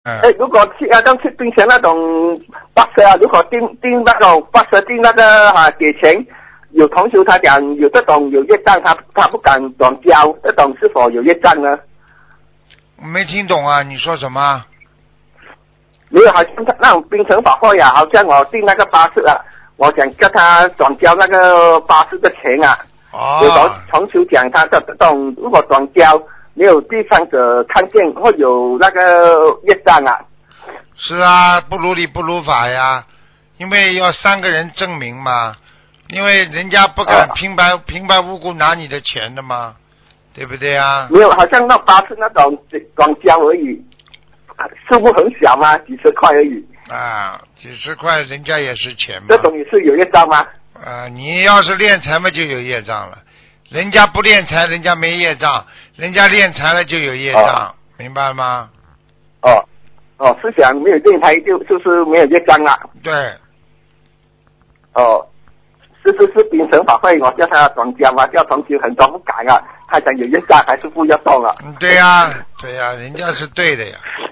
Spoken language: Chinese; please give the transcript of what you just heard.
如果像去冰城那种巴士啊，如果订那种巴士订那个给钱，有同学他讲有这种有业障，他不敢转交，这种是否有业障呢？ 没听懂啊，你说什么？ 没有，好像那种冰城法会啊，好像我订那个巴士啊，我想叫他转交那个巴士的钱啊。有同学讲他这种如果转交没有第三者看见，会有那个业障啊。 是啊，不如理不如法呀，因为要3个人证明嘛，因为人家不敢平白无故拿你的钱的嘛，对不对啊？ 没有，好像那巴士那种转交而已，数目很小嘛，几十块而已。 啊，几十块人家也是钱嘛。 这种也是有业障吗？ 你要是练财嘛就有业障了，人家不练财人家没业障，人家练财了就有业障，明白吗？ 是想没有练财就是没有业障了。 对。 是冰城法会，我叫他转交嘛，叫同学很多不改啊，他讲有业障还是不要动了。 对呀，人家是对的呀。